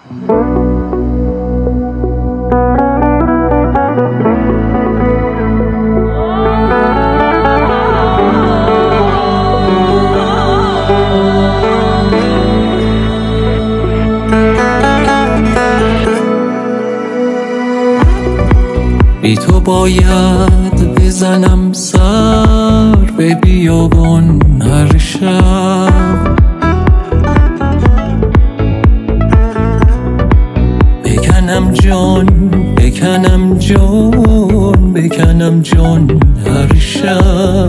بی تو باید بزنم سر به بیابان هر شب، بکنم جان بکنم جان بکنم جان هر شب.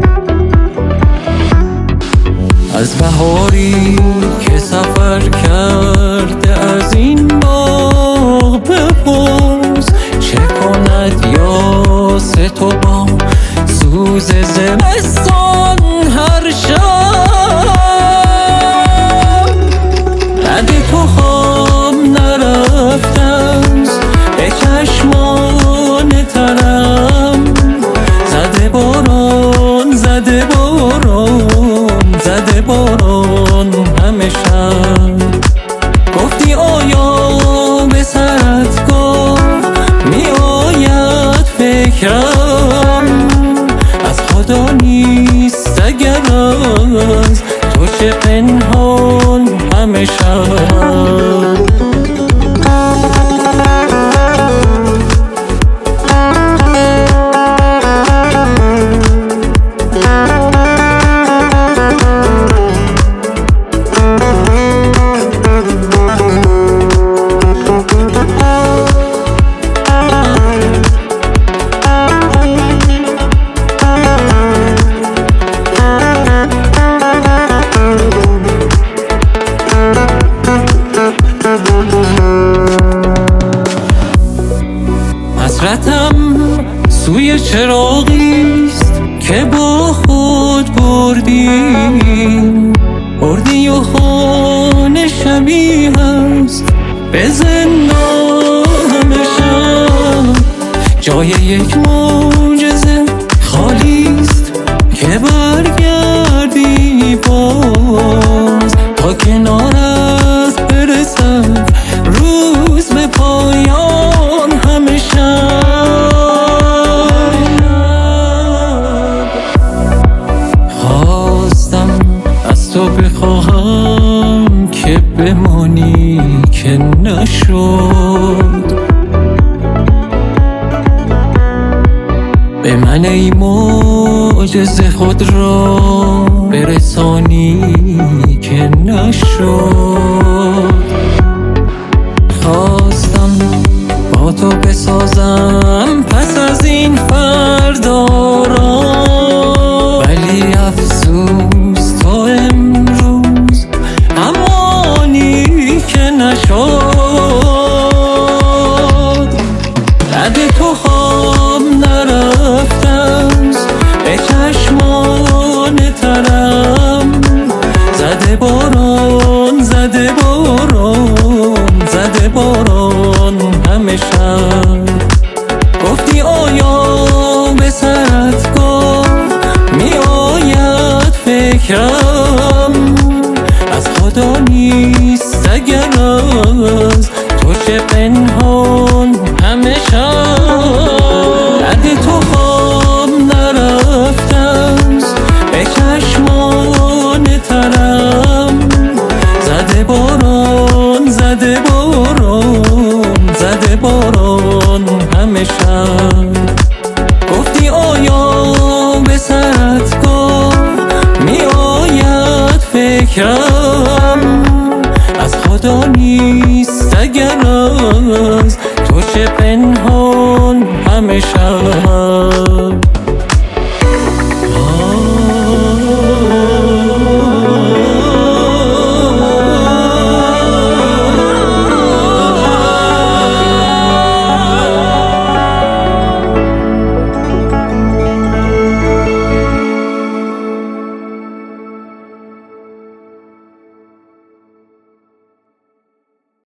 از بهاری که سفر کرده از این باغ بپرس، چه کند یاست و با سوز زمستان هر شب. رد تو خواب نرفتم به چشمان ترم، زده باران زده باران زده باران همه شب. گفتی آیا به سرت گفت می آید فکرم، از خدا نیست اگر از تو چه پنهان همه شب. حسرتم سوی چراغیست که با خود بردی و خانه شبیه هست به زندان همه شب. جای یک معجزه خالیست که برگردی باز، تا کنارت برسد روز به پایان همه شب. خواستم از تو بخواهم که بمانی که نشد، به من ای معجزه خود را برسانی که نشد. خواستم با تو بسازم پس از این فردا را، ولی افسوس تا امروز همانی که نشد. رد تو خواب نرفتم به چشمان ترم، زده باران زده باران زده باران همه شب. گفتی آیا به سرت گفت می آید فکرم، از خدا نیست اگر از تو چه پنهان همه شب. رد تو خواب نرفتم به چشمان ترم، زده باران زده باران زده باران همه شب. گفتی آیا به سرت گفت می آید فکرم، از خدا نیست اگر از تو چه پنهان همه شب.